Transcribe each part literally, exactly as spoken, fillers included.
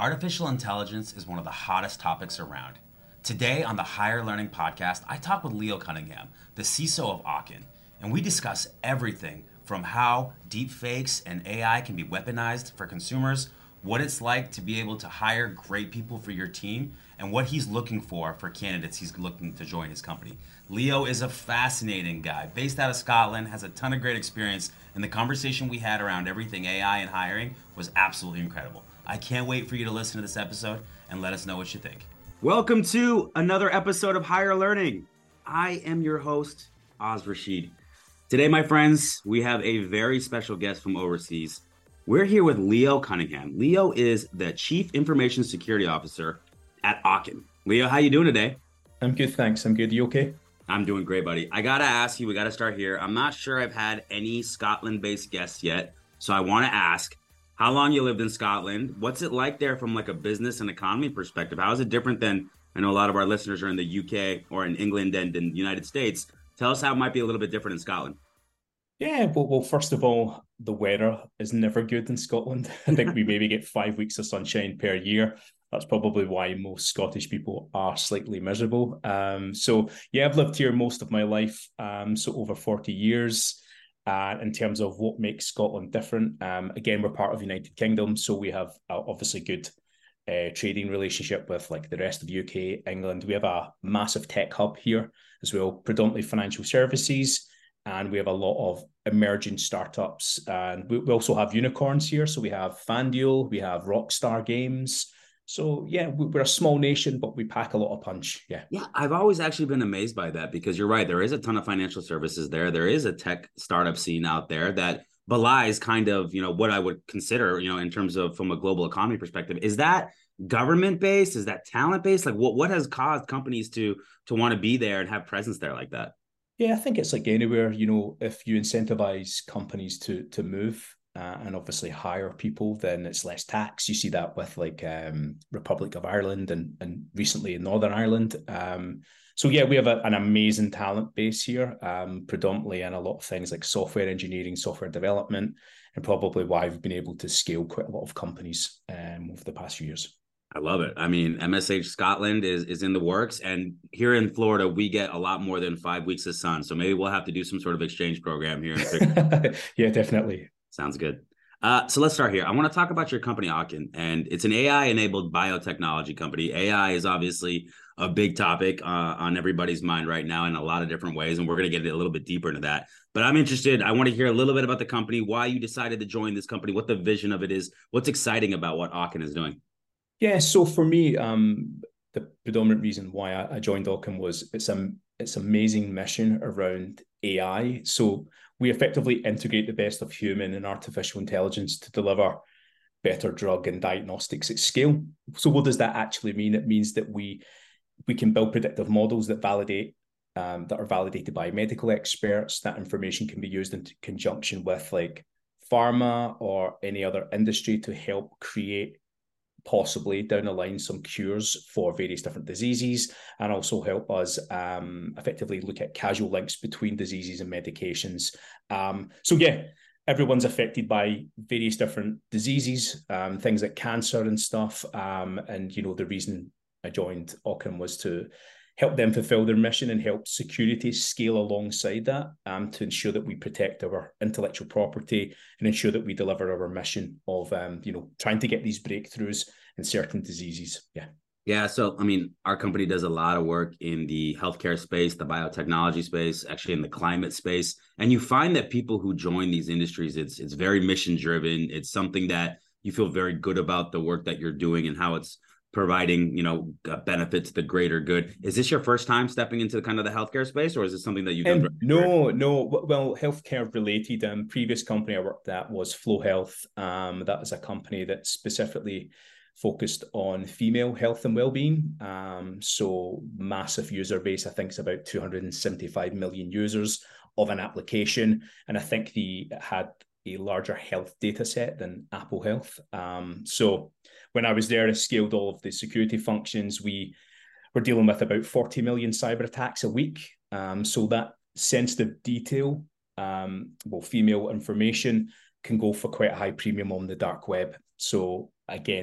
Artificial intelligence is one of the hottest topics around. Today on the Higher Learning Podcast, I talk with Leo Cunningham, the C I S O of Aachen, and we discuss everything from how deepfakes and A I can be weaponized for consumers, what it's like to be able to hire great people for your team, and what he's looking for for candidates he's looking to join his company. Leo is a fascinating guy, based out of Scotland, has a ton of great experience, and the conversation we had around everything A I and hiring was absolutely incredible. I can't wait for you to listen to this episode and let us know what you think. Welcome to another episode of Higher Learning. I am your host, Oz Rashid. Today, my friends, we have a very special guest from overseas. We're here with Leo Cunningham. Leo is the Chief Information Security Officer at Aachen. Leo, how you doing today? I'm good, thanks. I'm good. You okay? I'm doing great, buddy. I gotta ask you, we gotta start here. I'm not sure I've had any Scotland-based guests yet, so I want to ask, how long you lived in Scotland? What's it like there from like a business and economy perspective? How is it different than, I know a lot of our listeners are in the U K or in England and in the United States. Tell us how it might be a little bit different in Scotland. Yeah, well, well, first of all, the weather is never good in Scotland. I think we maybe get five weeks of sunshine per year. That's probably why most Scottish people are slightly miserable. Um, so yeah, I've lived here most of my life, um, so over forty years. Uh, in terms of what makes Scotland different, um, again, we're part of the United Kingdom, so we have uh, obviously good uh, trading relationship with like the rest of the U K, England. We have a massive tech hub here as well, predominantly financial services, and we have a lot of emerging startups. And we, we also have unicorns here, so we have FanDuel, we have Rockstar Games. So yeah, we're a small nation, but we pack a lot of punch. Yeah. Yeah, I've always actually been amazed by that because you're right. There is a ton of financial services there. There is a tech startup scene out there that belies kind of, you know, what I would consider, you know, in terms of from a global economy perspective. Is that government based? Is that talent based? Like what, what has caused companies to to want to be there and have presence there like that? Yeah, I think it's like anywhere, you know, if you incentivize companies to to move, Uh, and obviously hire people, then it's less tax. You see that with like um, Republic of Ireland and, and recently in Northern Ireland. Um, so yeah, we have a, an amazing talent base here, um, predominantly in a lot of things like software engineering, software development, and probably why we've been able to scale quite a lot of companies um, over the past few years. I love it. I mean, M S H Scotland is is in the works, and here in Florida, we get a lot more than five weeks of sun. So maybe we'll have to do some sort of exchange program here. Yeah, definitely. Sounds good. Uh, so let's start here. I want to talk about your company, Aachen, and it's an A I-enabled biotechnology company. A I is obviously a big topic uh, on everybody's mind right now in a lot of different ways, and we're going to get a little bit deeper into that. But I'm interested. I want to hear a little bit about the company, why you decided to join this company, what the vision of it is, what's exciting about what Aachen is doing. Yeah, so for me, um, the predominant reason why I, I joined Aachen was it's a it's amazing mission around A I. So we effectively integrate the best of human and artificial intelligence to deliver better drug and diagnostics at scale. So what does that actually mean? It means that we we can build predictive models that validate um, that are validated by medical experts. That information can be used in conjunction with like pharma or any other industry to help create possibly down the line some cures for various different diseases, and also help us um, effectively look at causal links between diseases and medications. Um, so yeah, everyone's affected by various different diseases, um, things like cancer and stuff. Um, and you know, the reason I joined Aachen was to help them fulfill their mission and help security scale alongside that, um, to ensure that we protect our intellectual property and ensure that we deliver our mission of, um, you know, trying to get these breakthroughs in certain diseases. Yeah. Yeah. So, I mean, our company does a lot of work in the healthcare space, the biotechnology space, actually in the climate space. And you find that people who join these industries, it's it's very mission driven. It's something that you feel very good about the work that you're doing and how it's providing, you know, a benefit to the greater good. Is this your first time stepping into kind of the healthcare space, or is it something that you've done? Um, no, no. Well, healthcare related. Um, previous company I worked at was Flow Health. Um, that was a company that specifically focused on female health and well-being. Um, so massive user base. I think it's about two hundred seventy-five million users of an application, and I think the it had a larger health data set than Apple Health. Um, so when I was there, I scaled all of the security functions. We were dealing with about forty million cyber attacks a week. Um, so that sensitive detail, um, well, female information can go for quite a high premium on the dark web. So again,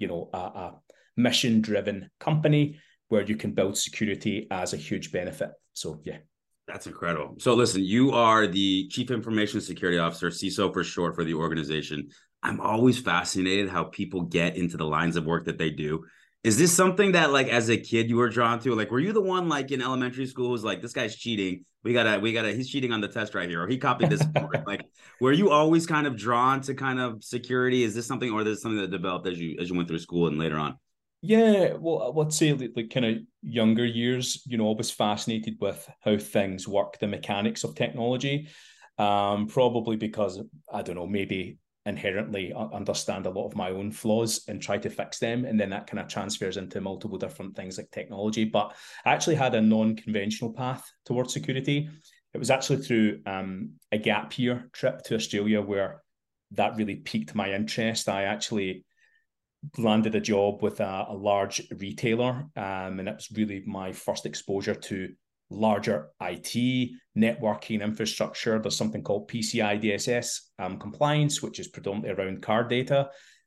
you know, a, a mission-driven company where you can build security as a huge benefit. So, yeah. That's incredible. So listen, you are the Chief Information Security Officer, C I S O for short, for the organization. I'm always fascinated how people get into the lines of work that they do. Is this something that, like, as a kid you were drawn to? Like, were you the one, like, in elementary school who's like, this guy's cheating, we gotta we gotta he's cheating on the test right here, or he copied this like, were you always kind of drawn to kind of security? Is this something, or is this something that developed as you as you went through school and later on? Yeah, well, I'd say like, like kind of younger years, you know, I was fascinated with how things work, the mechanics of technology. Um, probably because, I don't know, maybe inherently understand a lot of my own flaws and try to fix them. And then that kind of transfers into multiple different things like technology. But I actually had a non-conventional path towards security. It was actually through um, a gap year trip to Australia where that really piqued my interest. I actually landed a job with a, a large retailer, um, and it was really my first exposure to larger I T, networking infrastructure. There's something called P C I D S S um, compliance, which is predominantly around card data,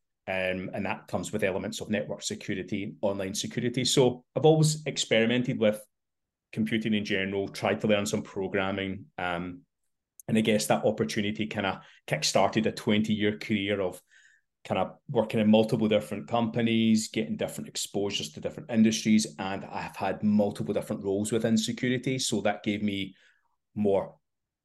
um, and that comes with elements of network security, online security. So I've always experimented with computing in general, tried to learn some programming, um, and I guess that opportunity kind of kickstarted a twenty-year career of kind of working in multiple different companies, getting different exposures to different industries. And I've had multiple different roles within security. So that gave me more,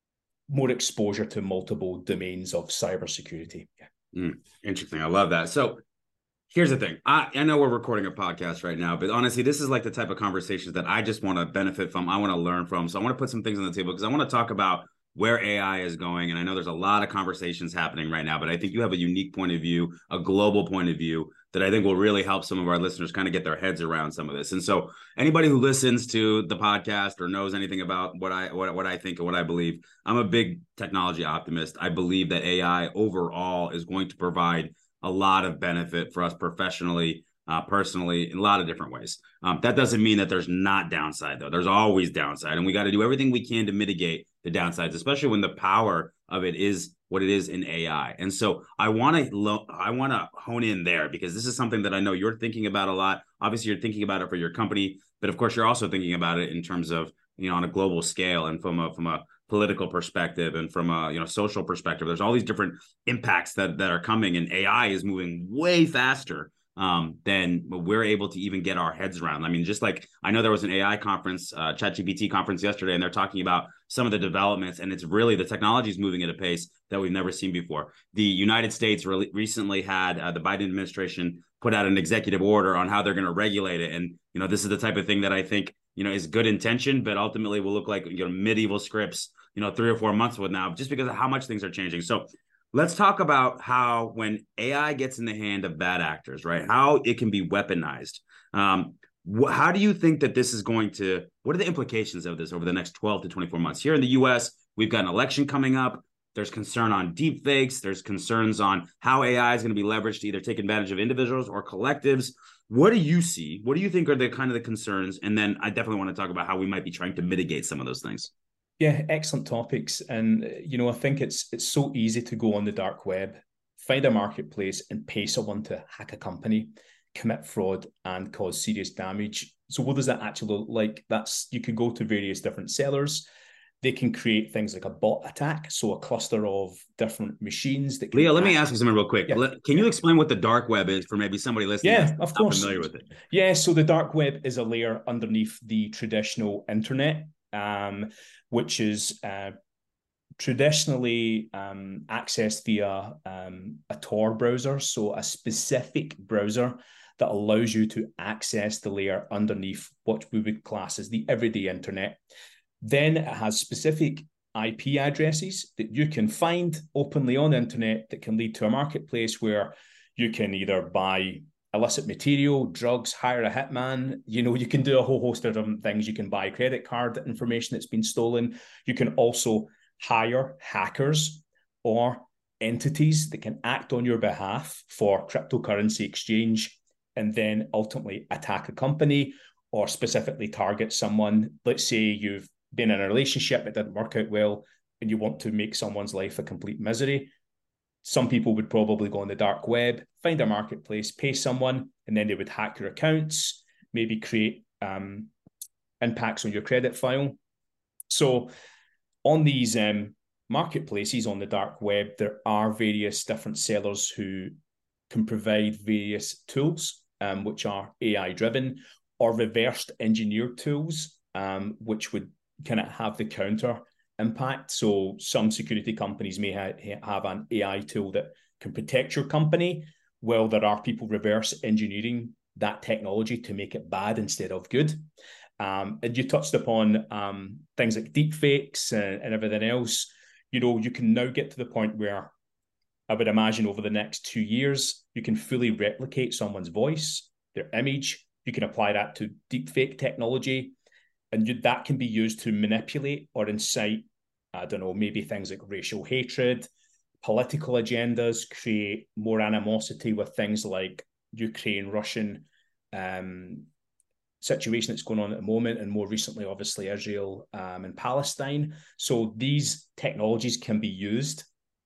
more exposure to multiple domains of cybersecurity. Yeah. Mm, interesting. I love that. So here's the thing. I, I know we're recording a podcast right now, but honestly, this is like the type of conversations that I just want to benefit from. I want to learn from. So I want to put some things on the table because I want to talk about where A I is going. And I know there's a lot of conversations happening right now, but I think you have a unique point of view, a global point of view that I think will really help some of our listeners kind of get their heads around some of this. And so anybody who listens to the podcast or knows anything about what I what, what I think and what I believe, I'm a big technology optimist. I believe that A I overall is going to provide a lot of benefit for us professionally, uh, personally, in a lot of different ways. Um, that doesn't mean that there's not downside, though. There's always downside, and we got to do everything we can to mitigate the downsides, especially when the power of it is what it is in A I. And so I want to lo- I want to hone in there because this is something that I know you're thinking about a lot. Obviously, you're thinking about it for your company, but of course, you're also thinking about it in terms of, you know, on a global scale and from a from a political perspective and from a, you know, social perspective. There's all these different impacts that that are coming, and A I is moving way faster um, than we're able to even get our heads around. I mean, just like I know there was an A I conference, uh, ChatGPT conference yesterday, and they're talking about some of the developments, and it's really the technology is moving at a pace that we've never seen before. The United States re- recently had uh, the Biden administration put out an executive order on how they're going to regulate it, and you know, this is the type of thing that I think, you know, is good intention, but ultimately will look like, you know, medieval scripts, you know, three or four months from now, just because of how much things are changing. So let's talk about how when A I gets in the hand of bad actors, right, how it can be weaponized. Um, wh- how do you think that this is going to, what are the implications of this over the next twelve to twenty-four months? Here in the U S, we've got an election coming up. There's concern on deep fakes. There's concerns on how A I is going to be leveraged to either take advantage of individuals or collectives. What do you see? What do you think are the kind of the concerns? And then I definitely want to talk about how we might be trying to mitigate some of those things. Yeah, excellent topics. And, you know, I think it's it's so easy to go on the dark web, find a marketplace and pay someone to hack a company, commit fraud and cause serious damage. So what does that actually look like? That's, you could go to various different sellers. They can create things like a bot attack, so a cluster of different machines that can Leo, let act. me ask you something real quick. Yeah, Can yeah. you explain what the dark web is for maybe somebody listening that's Yeah, of not course. familiar with it? Yeah, so the dark web is a layer underneath the traditional internet, um, which is uh, traditionally um, accessed via um, a Tor browser, so a specific browser that allows you to access the layer underneath what we would class as the everyday internet. Then it has specific I P addresses that you can find openly on the internet that can lead to a marketplace where you can either buy illicit material, drugs, hire a hitman. You know, you can do a whole host of different things. You can buy credit card information that's been stolen. You can also hire hackers or entities that can act on your behalf for cryptocurrency exchange and then ultimately attack a company or specifically target someone. Let's say you've been in a relationship, it didn't work out well, and you want to make someone's life a complete misery. Some people would probably go on the dark web, find a marketplace, pay someone, and then they would hack your accounts, maybe create um, impacts on your credit file. So on these um, marketplaces on the dark web, there are various different sellers who can provide various tools, um, which are A I driven, or reversed engineered tools, um, which would kind of have the counter impact. So some security companies may ha- have an A I tool that can protect your company, while there are people reverse engineering that technology to make it bad instead of good. Um, and you touched upon um, things like deep fakes and, and everything else. You know, you can now get to the point where I would imagine over the next two years, you can fully replicate someone's voice, their image. You can apply that to deep fake technology, and you, that can be used to manipulate or incite, I don't know, maybe things like racial hatred, political agendas, create more animosity with things like Ukraine, Russian um, situation that's going on at the moment, and more recently, obviously, Israel um, and Palestine. So these technologies can be used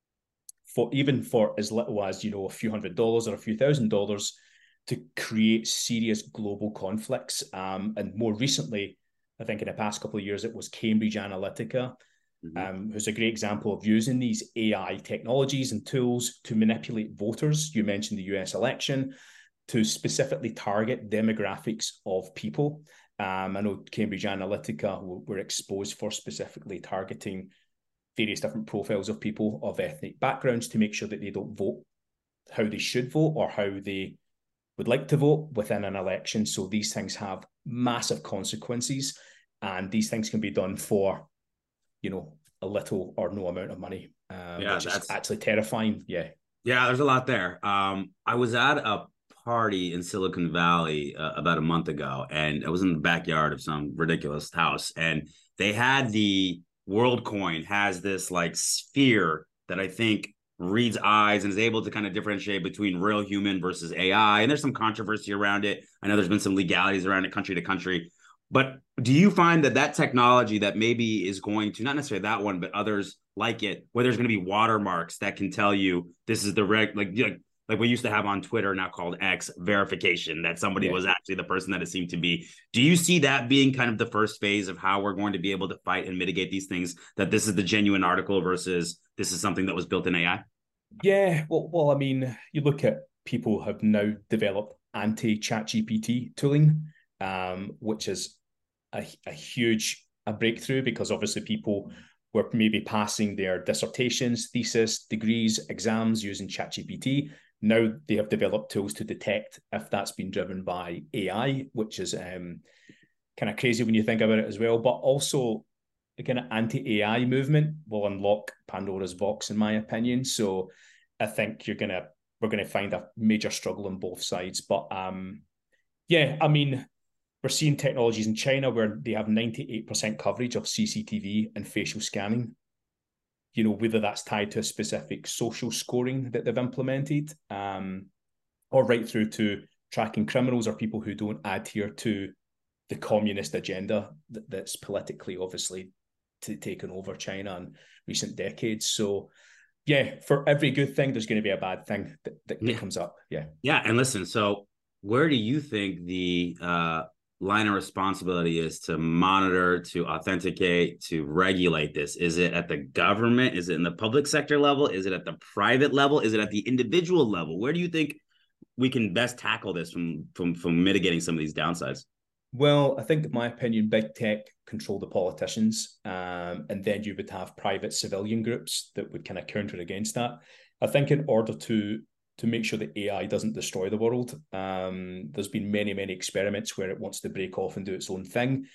for even for as little as, you know, a few hundred dollars or a few thousand dollars to create serious global conflicts. Um, and more recently, I think in the past couple of years, it was Cambridge Analytica, mm-hmm. um, who's a great example of using these A I technologies and tools to manipulate voters. You mentioned the U S election, to specifically target demographics of people. Um, I know Cambridge Analytica were exposed for specifically targeting various different profiles of people of ethnic backgrounds to make sure that they don't vote how they should vote or how they would like to vote within an election. So these things have massive consequences, and these things can be done for, you know, a little or no amount of money, uh, yeah, which is actually terrifying. Yeah. Yeah, there's a lot there. Um, I was at a party in Silicon Valley uh, about a month ago, and I was in the backyard of some ridiculous house, and they had the WorldCoin has this like sphere that I think reads eyes and is able to kind of differentiate between real human versus A I. And there's some controversy around it. I know there's been some legalities around it country to country. But do you find that that technology that maybe is going to, not necessarily that one, but others like it, where there's going to be watermarks that can tell you this is the reg, like, like like we used to have on Twitter, now called X, verification, that somebody yeah. was actually the person that it seemed to be. Do you see that being kind of the first phase of how we're going to be able to fight and mitigate these things, that this is the genuine article versus this is something that was built in A I? Yeah, well, well, I mean, you look at people have now developed anti-ChatGPT tooling, um, which is a, a huge a breakthrough, because obviously people were maybe passing their dissertations, thesis, degrees, exams using ChatGPT. Now they have developed tools to detect if that's been driven by A I, which is um, kind of crazy when you think about it as well. But also, the kind of anti-A I movement will unlock Pandora's box, in my opinion. So I think you're gonna we're gonna find a major struggle on both sides. But um, yeah, I mean, we're seeing technologies in China where they have ninety-eight percent coverage of C C T V and facial scanning. You know, whether that's tied to a specific social scoring that they've implemented, um, or right through to tracking criminals or people who don't adhere to the communist agenda that, that's politically obviously t- taken over China in recent decades. So yeah, for every good thing, there's going to be a bad thing that, that, yeah. that comes up. Yeah. Yeah. And listen, so where do you think the uh, line of responsibility is to monitor, to authenticate, to regulate this? Is it at the government? Is it in the public sector level? Is it at the private level? Is it at the individual level? Where do you think we can best tackle this from, from, from mitigating some of these downsides? Well, I think, in my opinion, big tech control the politicians, um, and then you would have private civilian groups that would kind of counter against that. I think in order to to make sure that A I doesn't destroy the world, um, there's been many, many experiments where it wants to break off and do its own thing,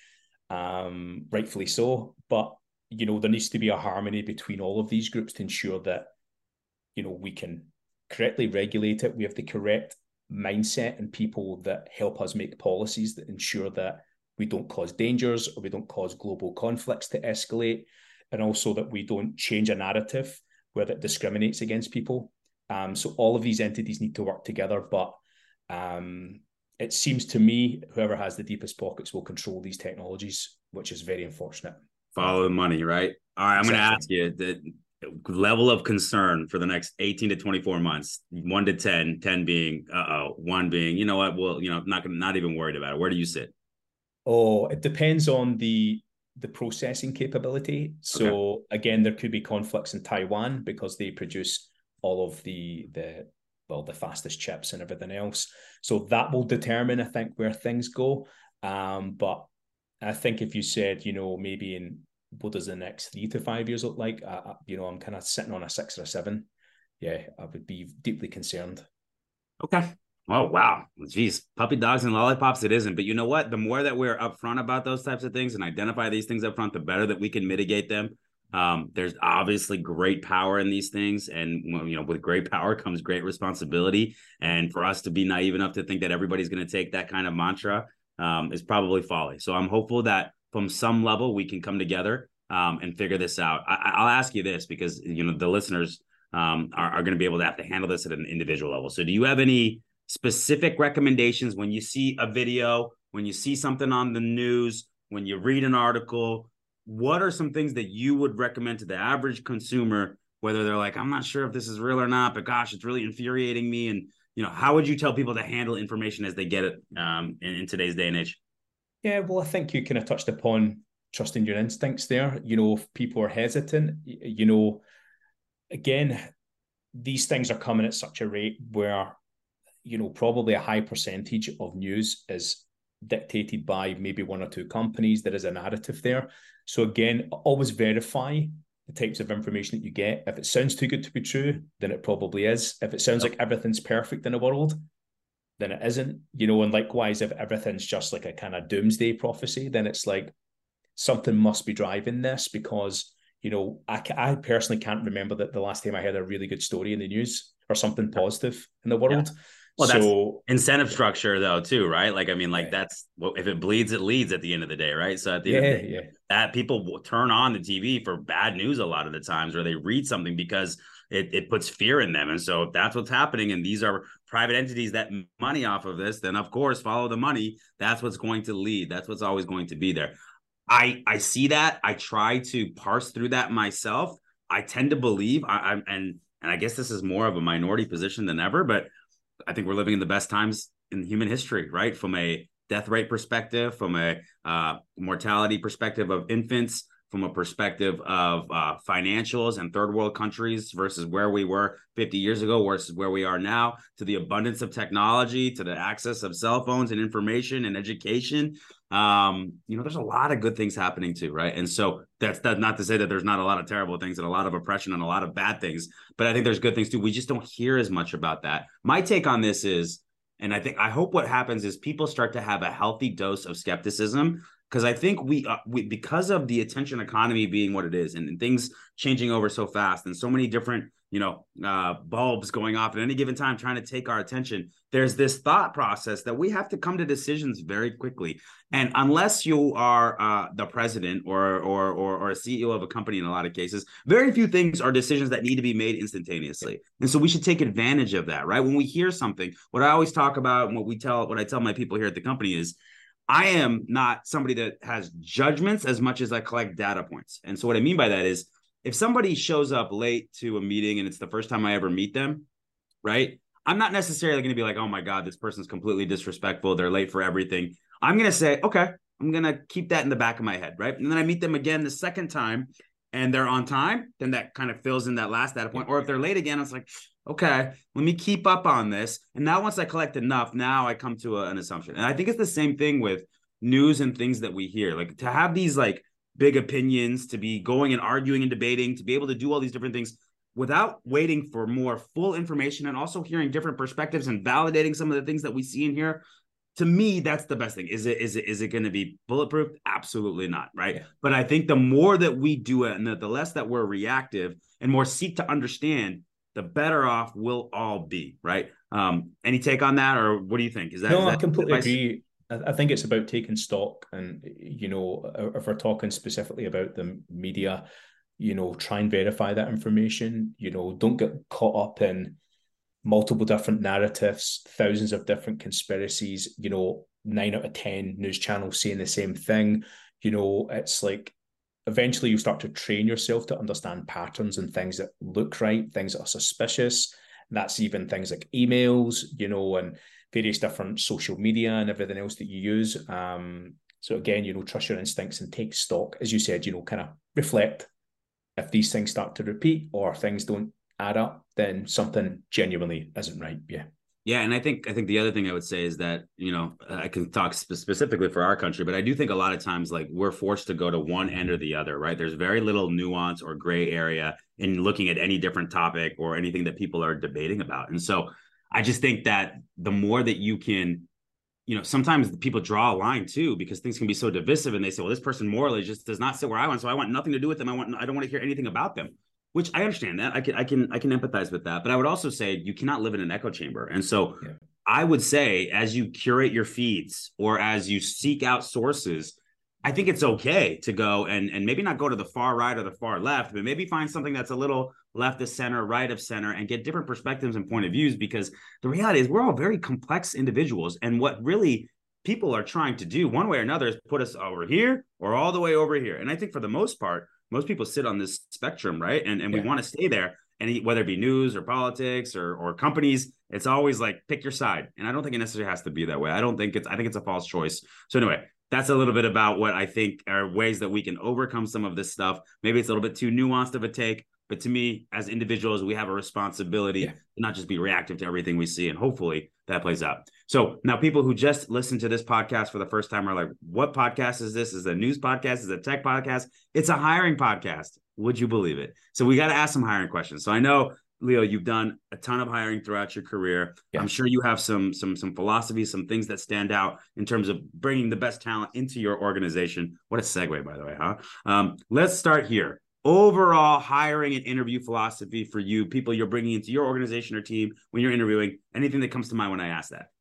um, rightfully so. But, you know, there needs to be a harmony between all of these groups to ensure that, you know, we can correctly regulate it. We have the correct mindset and people that help us make policies that ensure that we don't cause dangers or we don't cause global conflicts to escalate, and also that we don't change a narrative where that discriminates against people. Um, so all of these entities need to work together, but um, it seems to me whoever has the deepest pockets will control these technologies, which is very unfortunate. Follow the money, right? All right, I'm exactly. going to ask you that level of concern for the next eighteen to twenty-four months, one to ten, ten being, uh-oh, one being, you know what, well, you know, not gonna, not even worried about it. Where do you sit? Oh, it depends on the the processing capability. Okay. So again, there could be conflicts in Taiwan because they produce all of the the well, the fastest chips and everything else. So that will determine, I think, where things go. Um, but I think if you said, you know, maybe in what does the next three to five years look like? I, you know, I'm kind of sitting on a six or a seven. Yeah, I would be deeply concerned. Okay. Oh, wow. Geez, puppy dogs and lollipops, it isn't. But you know what? The more that we're upfront about those types of things and identify these things up front, the better that we can mitigate them. Um, there's obviously great power in these things. And, you know, with great power comes great responsibility. And for us to be naive enough to think that everybody's going to take that kind of mantra um, is probably folly. So I'm hopeful that from some level we can come together um, and figure this out. I, I'll ask you this because, you know, the listeners um, are, are going to be able to have to handle this at an individual level. So do you have any specific recommendations when you see a video, when you see something on the news, when you read an article? What are some things that you would recommend to the average consumer, whether they're like, I'm not sure if this is real or not, but gosh, it's really infuriating me? And, you know, how would you tell people to handle information as they get it um, in, in today's day and age? Yeah, well, I think you kind of touched upon trusting your instincts there. You know, if people are hesitant, you know, again, these things are coming at such a rate where, you know, probably a high percentage of news is dictated by maybe one or two companies. There is a narrative there. So again, always verify the types of information that you get. If it sounds too good to be true, then it probably is. If it sounds like everything's perfect in the world, then it isn't. You know, and likewise, if everything's just like a kind of doomsday prophecy, then it's like something must be driving this because, you know, I, I personally can't remember that the last time I heard a really good story in the news or something positive in the Yeah. world. Well, that's So incentive structure though, too, right? Like, I mean, like yeah, that's well, if it bleeds, it leads at the end of the day, right? So at the end of yeah, the day, yeah, that people will turn on the T V for bad news a lot of the times, or they read something because it, it puts fear in them. And so if that's what's happening, and these are private entities that make money off of this, then of course, follow the money. That's what's going to lead. That's what's always going to be there. I I see that. I try to parse through that myself. I tend to believe I, I'm and and I guess this is more of a minority position than ever, but I think we're living in the best times in human history, right? From a death rate perspective, from a uh, mortality perspective of infants, from a perspective of uh, financials and third world countries versus where we were fifty years ago versus where we are now, to the abundance of technology, to the access of cell phones and information and education. Um, you know, there's a lot of good things happening too, right? And so that's, that's not to say that there's not a lot of terrible things and a lot of oppression and a lot of bad things, but I think there's good things too. We just don't hear as much about that. My take on this is, and I think I hope what happens is people start to have a healthy dose of skepticism, because I think we, uh, we because of the attention economy being what it is, and, and things changing over so fast, and so many different you know uh, bulbs going off at any given time trying to take our attention. There's this thought process that we have to come to decisions very quickly, and unless you are uh, the president or, or or or a C E O of a company, in a lot of cases, very few things are decisions that need to be made instantaneously. And so we should take advantage of that, right? When we hear something, what I always talk about and what we tell, what I tell my people here at the company is, I am not somebody that has judgments as much as I collect data points. And so what I mean by that is, if somebody shows up late to a meeting and it's the first time I ever meet them, right? I'm not necessarily going to be like, oh my God, this person's completely disrespectful. They're late for everything. I'm going to say, okay, I'm going to keep that in the back of my head, right? And then I meet them again the second time and they're on time, then that kind of fills in that last data point. Or if they're late again, it's like, okay, let me keep up on this. And now once I collect enough, now I come to a, an assumption. And I think it's the same thing with news and things that we hear. Like, to have these like big opinions, to be going and arguing and debating, to be able to do all these different things without waiting for more full information, and also hearing different perspectives and validating some of the things that we see in here. To me, that's the best thing. Is it is it is it going to be bulletproof? Absolutely not, right? Yeah. But I think the more that we do it, and the, the less that we're reactive and more seek to understand, the better off we'll all be, right? Um, any take on that, or what do you think? Is that no, is that I completely advice? agree. I think it's about taking stock, and you know, if we're talking specifically about the media, you know, try and verify that information. You know, don't get caught up in multiple different narratives, thousands of different conspiracies. You know, nine out of ten news channels saying the same thing. You know, it's like eventually you start to train yourself to understand patterns and things that look right, things that are suspicious. That's even things like emails, you know, and various different social media and everything else that you use. Um, so again, you know, trust your instincts and take stock, as you said, you know, kind of reflect. If these things start to repeat or things don't add up, then something genuinely isn't right. Yeah. Yeah, and I think I think the other thing I would say is that, you know, I can talk spe- specifically for our country, but I do think a lot of times like we're forced to go to one end or the other, right? There's very little nuance or gray area in looking at any different topic or anything that people are debating about. And so I just think that the more that you can, you know, sometimes people draw a line too, because things can be so divisive and they say, well, this person morally just does not sit where I want. So I want nothing to do with them. I want, I don't want to hear anything about them, which I understand that. I can, I can, I can empathize with that. But I would also say you cannot live in an echo chamber. And so yeah. I would say as you curate your feeds or as you seek out sources, I think it's okay to go and, and maybe not go to the far right or the far left, but maybe find something that's a little left of center, right of center, and get different perspectives and point of views, because the reality is we're all very complex individuals. And what really people are trying to do one way or another is put us over here or all the way over here. And I think for the most part, most people sit on this spectrum, right? And, and we yeah. want to stay there. And whether it be news or politics or, or companies, it's always like, pick your side. And I don't think it necessarily has to be that way. I don't think it's, I think it's a false choice. So anyway, that's a little bit about what I think are ways that we can overcome some of this stuff. Maybe it's a little bit too nuanced of a take, but to me, as individuals, we have a responsibility yeah. to not just be reactive to everything we see. And hopefully that plays out. So now people who just listen to this podcast for the first time are like, what podcast is this? Is it a news podcast? Is it a tech podcast? It's a hiring podcast. Would you believe it? So we got to ask some hiring questions. So I know, Leo, you've done a ton of hiring throughout your career. Yeah. I'm sure you have some, some, some philosophies, some things that stand out in terms of bringing the best talent into your organization. What a segue, by the way, huh? Um, let's start here. Overall hiring and interview philosophy for you, people you're bringing into your organization or team when you're interviewing, anything that comes to mind when I ask that?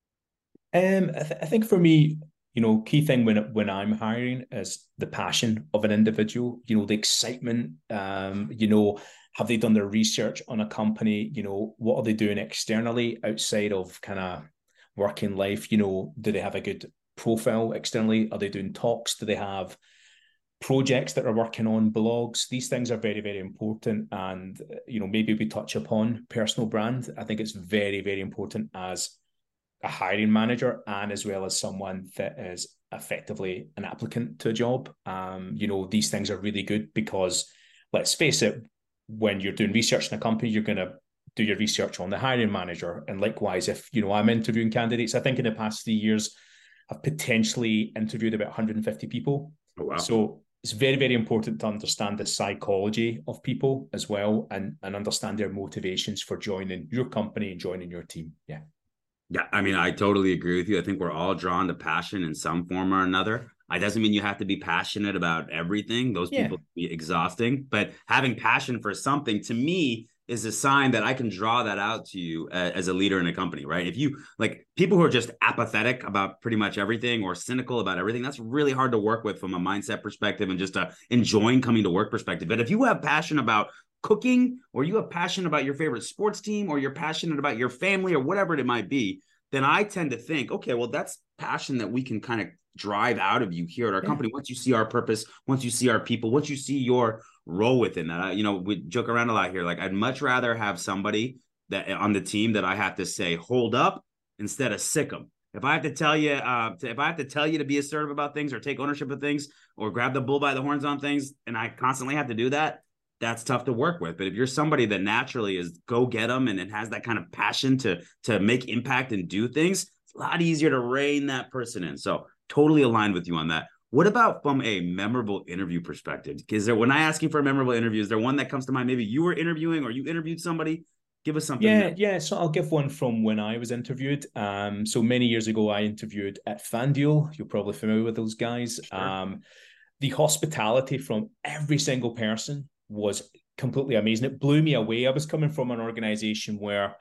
Um, I, th- I think for me, you know, key thing when when I'm hiring is the passion of an individual, you know, the excitement, um, you know, have they done their research on a company? You know, what are they doing externally outside of kind of working life? You know, do they have a good profile externally? Are they doing talks? Do they have projects that are working on, blogs? These things are very, very important. And, you know, maybe we touch upon personal brand. I think it's very, very important as a hiring manager and as well as someone that is effectively an applicant to a job. Um, you know, these things are really good because, let's face it, when you're doing research in a company, you're going to do your research on the hiring manager. And likewise, if, you know, I'm interviewing candidates, I think in the past three years, I've potentially interviewed about one hundred fifty people. Oh, wow. So it's very, very important to understand the psychology of people as well and, and understand their motivations for joining your company and joining your team. Yeah. Yeah, I mean, I totally agree with you. I think we're all drawn to passion in some form or another. It doesn't mean you have to be passionate about everything. Those yeah. people can be exhausting. But having passion for something, to me, is a sign that I can draw that out to you uh, as a leader in a company, right? If you, like, people who are just apathetic about pretty much everything or cynical about everything, that's really hard to work with from a mindset perspective and just a enjoying coming to work perspective. But if you have passion about cooking, or you have passion about your favorite sports team, or you're passionate about your family or whatever it might be, then I tend to think, okay, well, that's passion that we can kind of drive out of you here at our yeah. company. Once you see our purpose, once you see our people, once you see your role within that, I, you know, we joke around a lot here. Like, I'd much rather have somebody that on the team that I have to say, hold up, instead of sick them. If I have to tell you, uh, to, if I have to tell you to be assertive about things or take ownership of things or grab the bull by the horns on things, and I constantly have to do that, that's tough to work with. But if you're somebody that naturally is go get them and it has that kind of passion to, to make impact and do things, it's a lot easier to rein that person in. So totally aligned with you on that. What about from a memorable interview perspective? Is there, when I ask you for a memorable interview, is there one that comes to mind? Maybe you were interviewing or you interviewed somebody. Give us something. Yeah, that- yeah. So I'll give one from when I was interviewed. Um, so many years ago, I interviewed at FanDuel. You're probably familiar with those guys. Sure. Um, the hospitality from every single person was completely amazing. It blew me away. I was coming from an organization where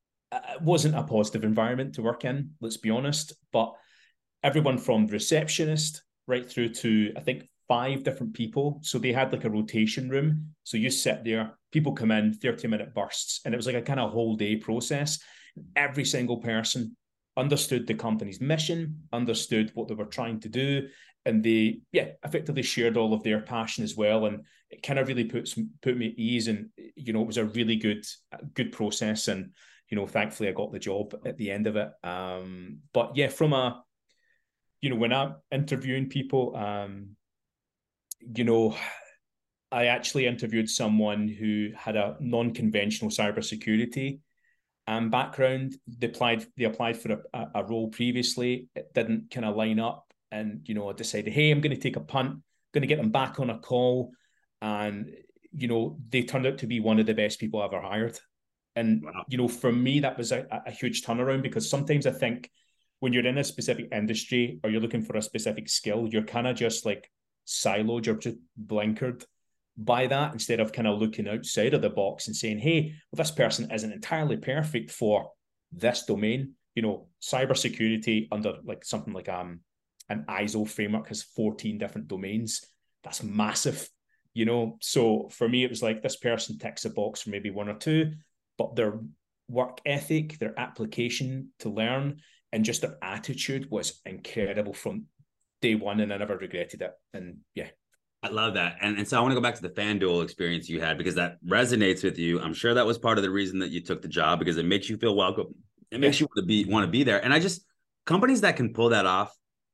it wasn't a positive environment to work in, let's be honest, but everyone from receptionist right through to, I think, five different people. So they had like a rotation room. So you sit there, people come in thirty minute bursts, and it was like a kind of whole day process. Every single person understood the company's mission, understood what they were trying to do, and they, yeah, effectively shared all of their passion as well. And it kind of really puts put me at ease. And you know, it was a really good good process. And you know, thankfully, I got the job at the end of it. Um, but yeah, from a, you know, when I'm interviewing people, um, you know, I actually interviewed someone who had a non-conventional cybersecurity um, background. They applied, they applied for a, a role previously. It didn't kind of line up. And, you know, I decided, hey, I'm going to take a punt, going to get them back on a call. And, you know, they turned out to be one of the best people I've ever hired. And, wow. you know, for me, that was a, a huge turnaround, because sometimes I think when you're in a specific industry or you're looking for a specific skill, you're kind of just like siloed, you're just blinkered by that, instead of kind of looking outside of the box and saying, hey, well, this person isn't entirely perfect for this domain. You know, cybersecurity under like something like um an I S O framework has fourteen different domains. That's massive, you know. So for me, it was like, this person ticks a box for maybe one or two, but their work ethic, their application to learn, and just their attitude was incredible from day one, and I never regretted it. And yeah. I love that. And, and so I want to go back to the FanDuel experience you had, because that resonates with you. I'm sure that was part of the reason that you took the job, because it makes you feel welcome. It makes yeah. you want to be want to be there. And I just, companies that can pull that off,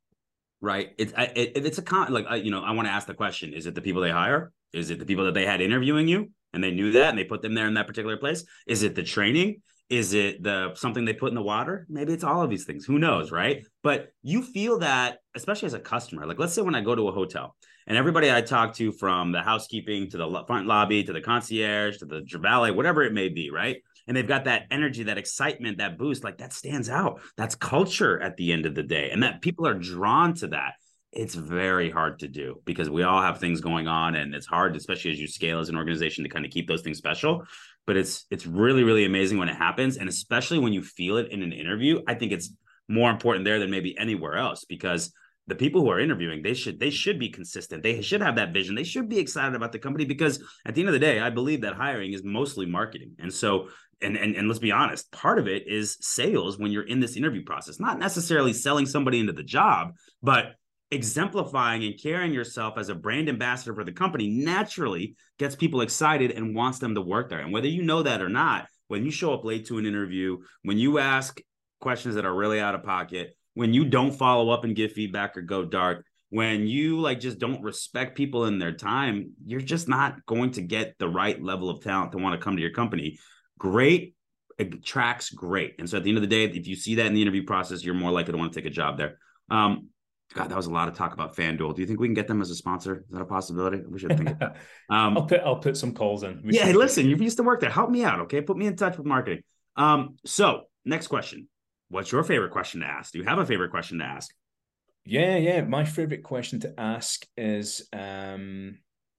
right? It's it, it's a con like you know, I want to ask the question: is it the people they hire? Is it the people that they had interviewing you and they knew that and they put them there in that particular place? Is it the training? Is it the something they put in the water? Maybe it's all of these things. Who knows, right? But you feel that, especially as a customer. Like, let's say when I go to a hotel, and everybody I talk to, from the housekeeping to the front lobby to the concierge to the valet, whatever it may be, right? And they've got that energy, that excitement, that boost, like that stands out. That's culture at the end of the day. And that people are drawn to that. It's very hard to do, because we all have things going on, and it's hard, especially as you scale as an organization, to kind of keep those things special. But it's it's really, really amazing when it happens. And especially when you feel it in an interview, I think it's more important there than maybe anywhere else, because the people who are interviewing, they should they should be consistent. They should have that vision. They should be excited about the company, because at the end of the day, I believe that hiring is mostly marketing. And so, and, and, and let's be honest, part of it is sales when you're in this interview process, not necessarily selling somebody into the job, but exemplifying and carrying yourself as a brand ambassador for the company naturally gets people excited and wants them to work there. And whether you know that or not, when you show up late to an interview, when you ask questions that are really out of pocket, when you don't follow up and give feedback or go dark, when you like just don't respect people in their time, you're just not going to get the right level of talent to want to come to your company. Great attracts great. And so at the end of the day, if you see that in the interview process, you're more likely to want to take a job there. Um, God, that was a lot of talk about FanDuel. Do you think we can get them as a sponsor? Is that a possibility? We should think. Of um, I'll put I'll put some calls in. We yeah, hey, listen, you used to work there. Help me out, okay? Put me in touch with marketing. Um, so next question. What's your favorite question to ask? Do you have a favorite question to ask? Yeah, yeah. My favorite question to ask is, um,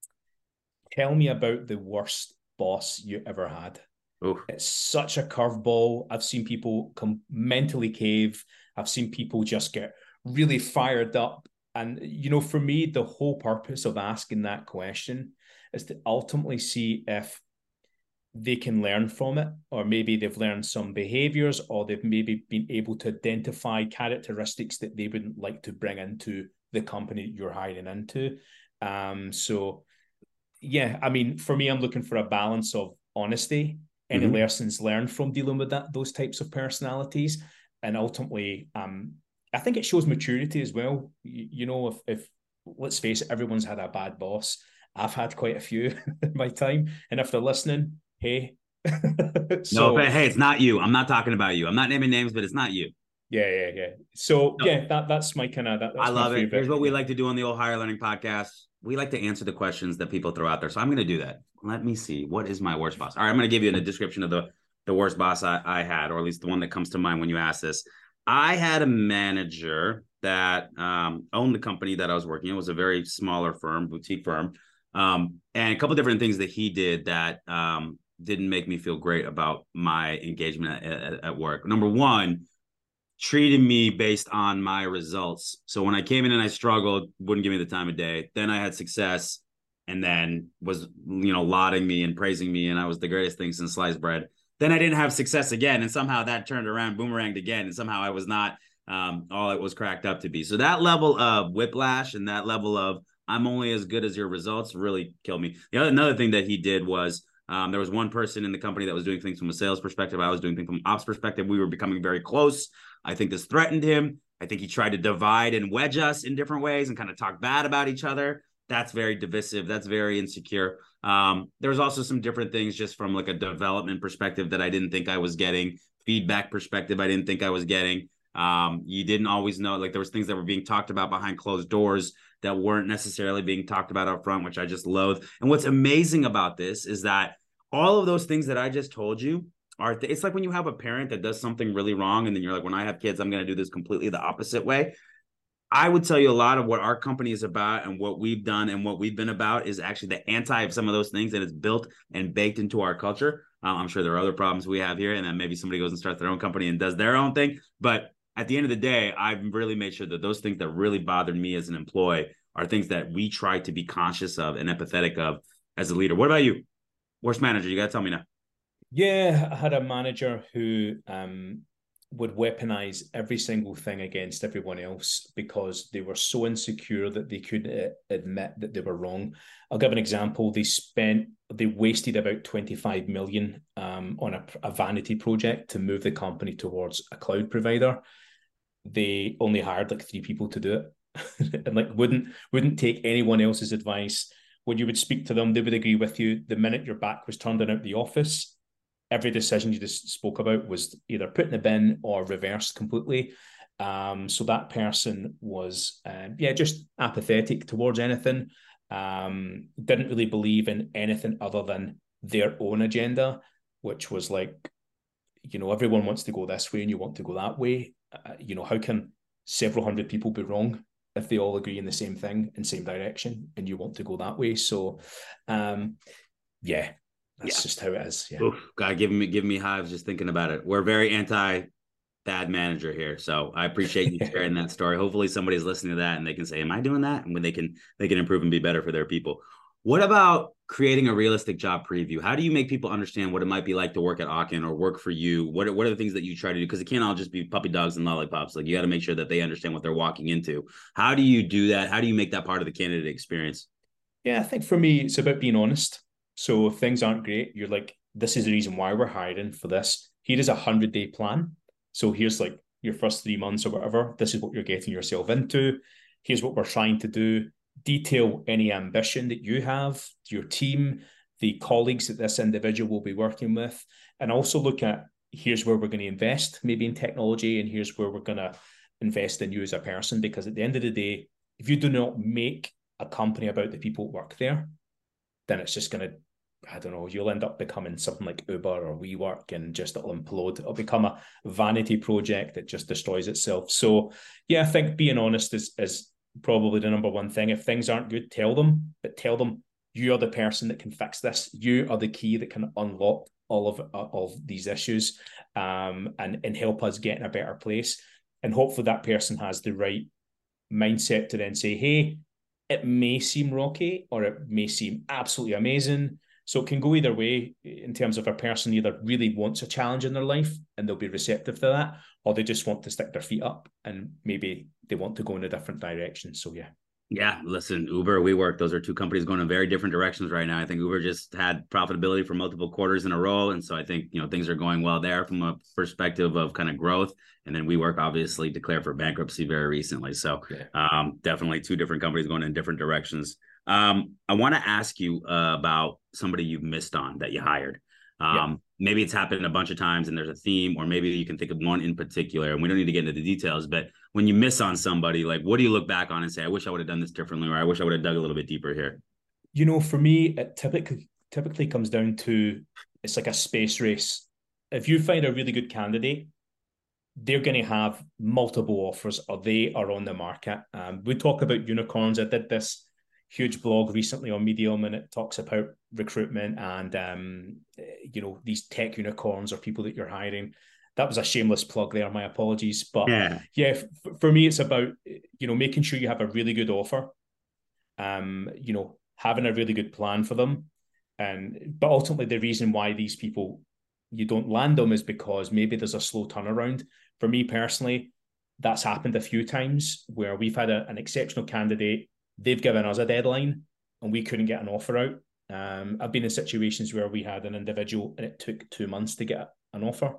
tell me about the worst boss you ever had. Ooh. It's such a curveball. I've seen people come mentally cave. I've seen people just get really fired up. And, you know, for me, the whole purpose of asking that question is to ultimately see if they can learn from it, or maybe they've learned some behaviors, or they've maybe been able to identify characteristics that they wouldn't like to bring into the company you're hiring into. Um, so, yeah, I mean, for me, I'm looking for a balance of honesty, any mm-hmm. lessons learned from dealing with that, those types of personalities, and ultimately, um, I think it shows maturity as well. You, you know, if, if let's face it, everyone's had a bad boss. I've had quite a few in my time, and if they're listening, hey. so, no, but hey, it's not you. I'm not talking about you. I'm not naming names, but it's not you. Yeah, yeah, yeah. So no. yeah, that that's my kind of. That, I love it. Here's what we like to do on the old Higher Learning podcast. We like to answer the questions that people throw out there. So I'm going to do that. Let me see. What is my worst boss? All right, I'm going to give you a description of the the worst boss I, I had, or at least the one that comes to mind when you ask this. I had a manager that um, owned the company that I was working in. It was a very smaller firm, boutique firm, um, and a couple of different things that he did that um, didn't make me feel great about my engagement at, at, at work. Number one, treated me based on my results. So when I came in and I struggled, wouldn't give me the time of day. Then I had success, and then was, you know, lauding me and praising me, and I was the greatest thing since sliced bread. then I didn't have success again. And somehow that turned around, boomeranged again. And somehow I was not um, all it was cracked up to be. So that level of whiplash and that level of I'm only as good as your results really killed me. The other, another thing that he did was um, there was one person in the company that was doing things from a sales perspective. I was doing things from an ops perspective. We were becoming very close. I think this threatened him. I think he tried to divide and wedge us in different ways and kind of talk bad about each other. That's very divisive. That's very insecure. Um, there was also some different things just from like a development perspective that I didn't think I was getting, feedback perspective I didn't think I was getting. Um, you didn't always know, like there was things that were being talked about behind closed doors that weren't necessarily being talked about up front, which I just loathe. And what's amazing about this is that all of those things that I just told you are, th- it's like when you have a parent that does something really wrong and then you're like, when I have kids, I'm going to do this completely the opposite way. I would tell you a lot of what our company is about and what we've done and what we've been about is actually the anti of some of those things, and it's built and baked into our culture. Um, I'm sure there are other problems we have here, and then maybe somebody goes and starts their own company and does their own thing. But at the end of the day, I've really made sure that those things that really bothered me as an employee are things that we try to be conscious of and empathetic of as a leader. What about you? Worst manager? You got to tell me now. Yeah, I had a manager who um, would weaponize every single thing against everyone else because they were so insecure that they couldn't admit that they were wrong. I'll give an example. They spent, they wasted about twenty-five million um, on a, a vanity project to move the company towards a cloud provider. They only hired like three people to do it, and like wouldn't wouldn't take anyone else's advice. When you would speak to them, they would agree with you. The minute your back was turned out the office, every decision you just spoke about was either put in the bin or reversed completely. Um, so that person was, um, yeah, just apathetic towards anything. Um, didn't really believe in anything other than their own agenda, which was like, you know, everyone wants to go this way and you want to go that way. Uh, you know, how can several hundred people be wrong if they all agree in the same thing in same direction and you want to go that way? So, um, yeah, that's Yeah. just how it is. Yeah. Oof, God, give me give me hives just thinking about it. We're very anti bad manager here, so I appreciate you sharing that story. Hopefully, somebody's listening to that and they can say, "Am I doing that?" And when they can, they can improve and be better for their people. What about creating a realistic job preview? How do you make people understand what it might be like to work at Aachen or work for you? What are, what are the things that you try to do? Because it can't all just be puppy dogs and lollipops. Like you got to make sure that they understand what they're walking into. How do you do that? How do you make that part of the candidate experience? Yeah, I think for me, it's about being honest. So if things aren't great, you're like, this is the reason why we're hiring for this. Here is a hundred day plan. So here's like your first three months or whatever. This is what you're getting yourself into. Here's what we're trying to do. Detail any ambition that you have, your team, the colleagues that this individual will be working with, and also look at here's where we're going to invest, maybe in technology, and here's where we're going to invest in you as a person. Because at the end of the day, if you do not make a company about the people who work there, then it's just going to, I don't know, you'll end up becoming something like Uber or WeWork and just it'll implode. It'll become a vanity project that just destroys itself. So yeah, I think being honest is, is probably the number one thing. If things aren't good, tell them, but tell them you are the person that can fix this. You are the key that can unlock all of, uh, of these issues um, and, and help us get in a better place. And hopefully that person has the right mindset to then say, hey, it may seem rocky or it may seem absolutely amazing. So it can go either way in terms of a person either really wants a challenge in their life and they'll be receptive to that, or they just want to stick their feet up and maybe they want to go in a different direction. So yeah. Yeah, listen, Uber, WeWork, those are two companies going in very different directions right now. I think Uber just had profitability for multiple quarters in a row. And so I think, you know, things are going well there from a perspective of kind of growth. And then WeWork obviously declared for bankruptcy very recently. So yeah. um, definitely two different companies going in different directions. Um, I want to ask you uh, about somebody you've missed on that you hired. Um, yeah. Maybe it's happened a bunch of times and there's a theme, or maybe you can think of one in particular, and we don't need to get into the details, but when you miss on somebody, like what do you look back on and say, I wish I would have done this differently, or I wish I would have dug a little bit deeper here? You know, for me, it typically typically comes down to, it's like a space race. If you find a really good candidate, they're going to have multiple offers or they are on the market. Um, we talk about unicorns. I did this huge blog recently on Medium, and it talks about recruitment and um, you know, these tech unicorns or people that you're hiring. That was a shameless plug there. My apologies, but yeah, yeah f- for me, it's about, you know, making sure you have a really good offer. Um, you know, having a really good plan for them, and but ultimately the reason why these people you don't land them is because maybe there's a slow turnaround. For me personally, that's happened a few times where we've had a, an exceptional candidate, they've given us a deadline and we couldn't get an offer out. Um, I've been in situations where we had an individual and it took two months to get an offer.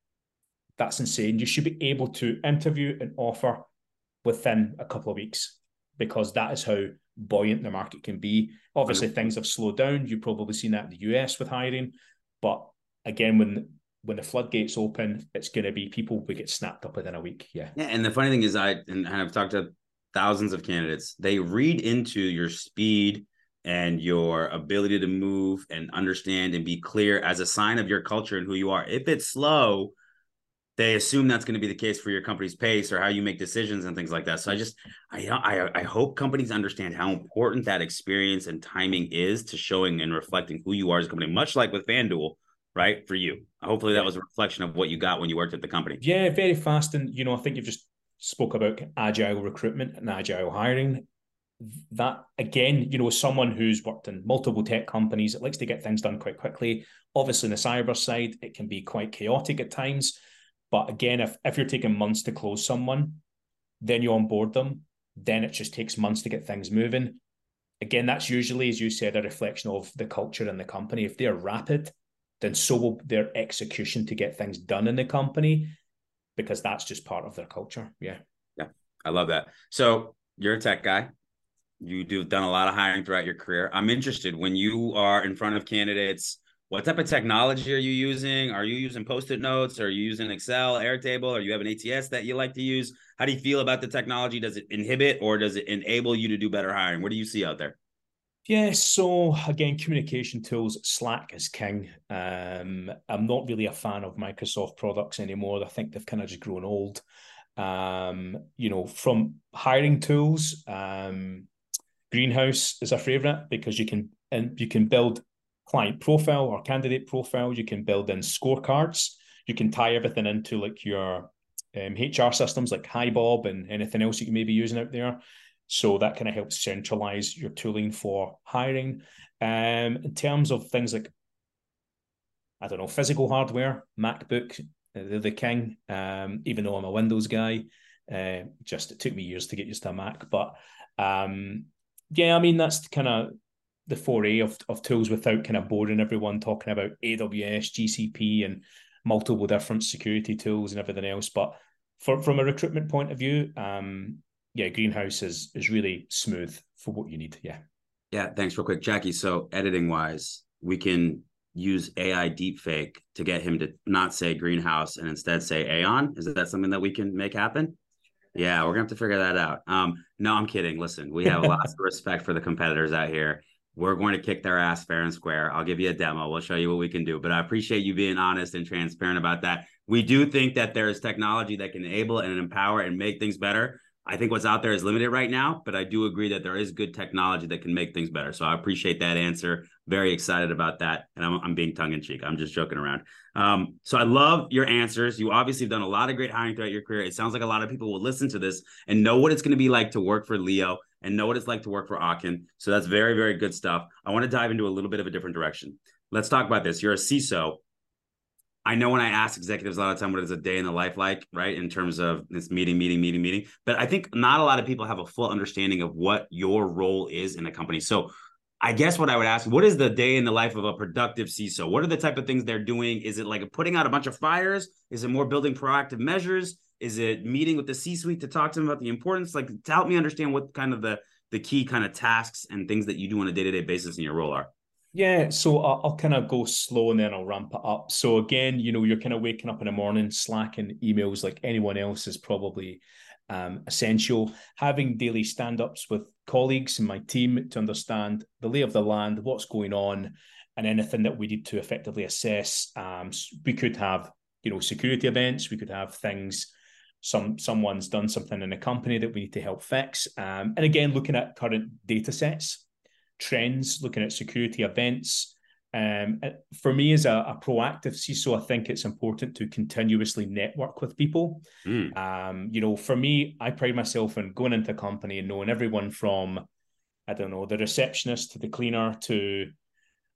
That's insane. You should be able to interview and offer within a couple of weeks because that is how buoyant the market can be. Obviously, things have slowed down. You've probably seen that in the U S with hiring. But again, when when the floodgates open, it's going to be people who get snapped up within a week. Yeah. Yeah. And the funny thing is, I and I've talked to thousands of candidates. They read into your speed and your ability to move and understand and be clear as a sign of your culture and who you are. If it's slow, they assume that's going to be the case for your company's pace or how you make decisions and things like that. So I just, I, I, I hope companies understand how important that experience and timing is to showing and reflecting who you are as a company, much like with FanDuel, right? For you, hopefully that was a reflection of what you got when you worked at the company. Yeah, very fast. And, you know, I think you've just spoke about agile recruitment and agile hiring. That, again, you know, someone who's worked in multiple tech companies, it likes to get things done quite quickly. Obviously, on the cyber side, it can be quite chaotic at times. But again, if, if you're taking months to close someone, then you onboard them, then it just takes months to get things moving. Again, that's usually, as you said, a reflection of the culture in the company. If they're rapid, then so will their execution to get things done in the company, because that's just part of their culture. Yeah. Yeah, I love that. So you're a tech guy. You do done a lot of hiring throughout your career. I'm interested when you are in front of candidates, what type of technology are you using? Are you using Post-it notes? Are you using Excel, Airtable? Or you have an A T S that you like to use? How do you feel about the technology? Does it inhibit or does it enable you to do better hiring? What do you see out there? Yeah, so again, communication tools, Slack is king. Um, I'm not really a fan of Microsoft products anymore. I think they've kind of just grown old. Um, you know, from hiring tools, um, Greenhouse is a favorite because you can and you can build client profile or candidate profile. You can build in scorecards. You can tie everything into like your um, H R systems like HiBob and anything else you may be using out there. So that kind of helps centralize your tooling for hiring. Um, in terms of things like, I don't know, physical hardware, MacBook, they're the king. Um, even though I'm a Windows guy, uh, just it took me years to get used to a Mac. But um, yeah, I mean, that's kind of the foray of, of tools without kind of boring everyone talking about A W S, G C P, and multiple different security tools and everything else. But for, from a recruitment point of view, um, yeah, Greenhouse is is really smooth for what you need. Yeah. Yeah, thanks real quick, Jackie. So editing wise, we can use A I deepfake to get him to not say Greenhouse and instead say Aon. Is that something that we can make happen? Yeah, we're gonna have to figure that out. Um, no, I'm kidding. Listen, we have lots of respect for the competitors out here. We're going to kick their ass fair and square. I'll give you a demo. We'll show you what we can do. But I appreciate you being honest and transparent about that. We do think that there is technology that can enable and empower and make things better. I think what's out there is limited right now, but I do agree that there is good technology that can make things better. So I appreciate that answer. Very excited about that. And I'm, I'm being tongue in cheek. I'm just joking around. Um, so I love your answers. You obviously have done a lot of great hiring throughout your career. It sounds like a lot of people will listen to this and know what it's going to be like to work for Leo and know what it's like to work for Aachen. So that's very, very good stuff. I want to dive into a little bit of a different direction. Let's talk about this. You're a C I S O. I know when I ask executives a lot of time, what is a day in the life like, right? In terms of this meeting, meeting, meeting, meeting. But I think not a lot of people have a full understanding of what your role is in a company. So I guess what I would ask, what is the day in the life of a productive C I S O? What are the type of things they're doing? Is it like putting out a bunch of fires? Is it more building proactive measures? Is it meeting with the C-suite to talk to them about the importance? Like, to help me understand what kind of the, the key kind of tasks and things that you do on a day-to-day basis in your role are. Yeah, so I'll, I'll kind of go slow and then I'll ramp it up. So again, you know, you're kind of waking up in the morning, slacking emails like anyone else is probably um, essential. Having daily stand-ups with colleagues in my team to understand the lay of the land, what's going on, and anything that we need to effectively assess. Um, we could have, you know, security events. We could have things. Some someone's done something in a company that we need to help fix. Um, and again, looking at current data sets, trends, looking at security events. Um, for me, as a, a proactive C I S O, I think it's important to continuously network with people. Mm. Um, you know, for me, I pride myself in going into a company and knowing everyone from, I don't know, the receptionist to the cleaner to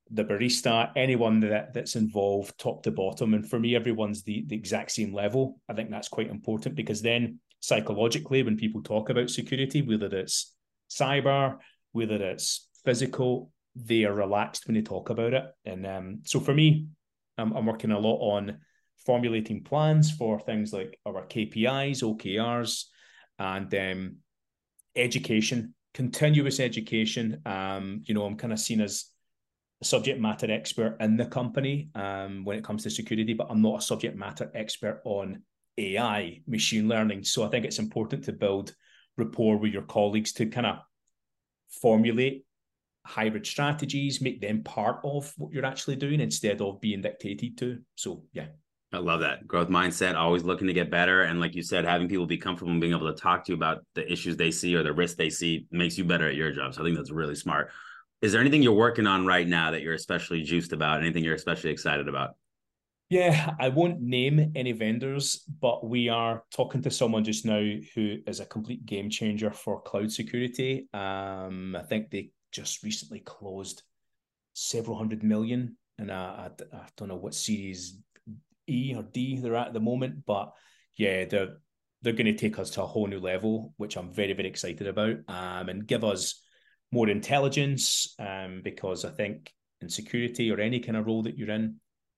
the barista, anyone that that's involved, top to bottom. And for me, everyone's the the exact same level. I think that's quite important, because then psychologically, when people talk about security, whether it's cyber, whether it's physical, they are relaxed when they talk about it. And um, so for me, I'm, I'm working a lot on formulating plans for things like our K P Is, O K Rs, and um, education, continuous education. Um, you know, I'm kind of seen as a subject matter expert in the company um, when it comes to security, but I'm not a subject matter expert on A I, machine learning. So I think it's important to build rapport with your colleagues to kind of formulate hybrid strategies, make them part of what you're actually doing instead of being dictated to. So, yeah. I love that. Growth mindset, always looking to get better. And like you said, having people be comfortable and being able to talk to you about the issues they see or the risks they see makes you better at your job. So I think that's really smart. Is there anything you're working on right now that you're especially juiced about? Anything you're especially excited about? Yeah, I won't name any vendors, but we are talking to someone just now who is a complete game changer for cloud security. Um, I think they just recently closed several hundred million, and I, I, I don't know what series E or D they're at at the moment, but yeah, they're they're going to take us to a whole new level, which I'm very very excited about, um, and give us more intelligence, um, because I think in security or any kind of role that you're in,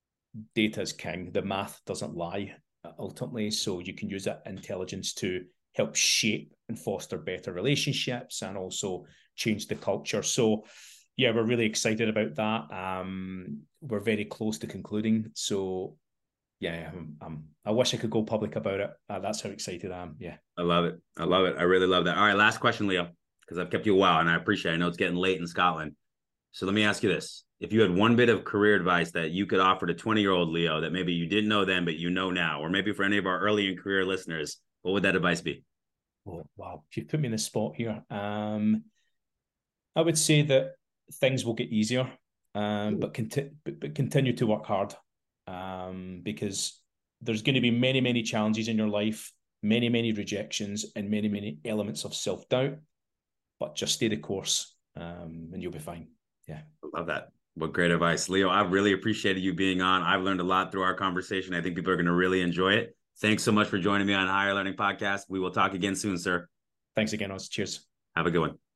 data is king. The math doesn't lie ultimately, so you can use that intelligence to help shape and foster better relationships and also change the culture. So yeah, we're really excited about that. Um, we're very close to concluding. So yeah, I'm, I'm, I wish I could go public about it. Uh, that's how excited I am. Yeah. I love it. I love it. I really love that. All right, last question, Leo, because I've kept you a while and I appreciate it. I know it's getting late in Scotland. So let me ask you this. If you had one bit of career advice that you could offer to twenty-year-old Leo that maybe you didn't know then, but you know now, or maybe for any of our early in career listeners, what would that advice be? Oh, wow. You've put me in the spot here. Um, I would say that things will get easier, um, but, conti- but, but continue to work hard, um, because there's going to be many, many challenges in your life, many, many rejections, and many, many elements of self-doubt, but just stay the course, um, and you'll be fine. Yeah. I love that. What great advice. Leo, I really appreciated you being on. I've learned a lot through our conversation. I think people are going to really enjoy it. Thanks so much for joining me on Higher Learning Podcast. We will talk again soon, sir. Thanks again, Oz. Cheers. Have a good one.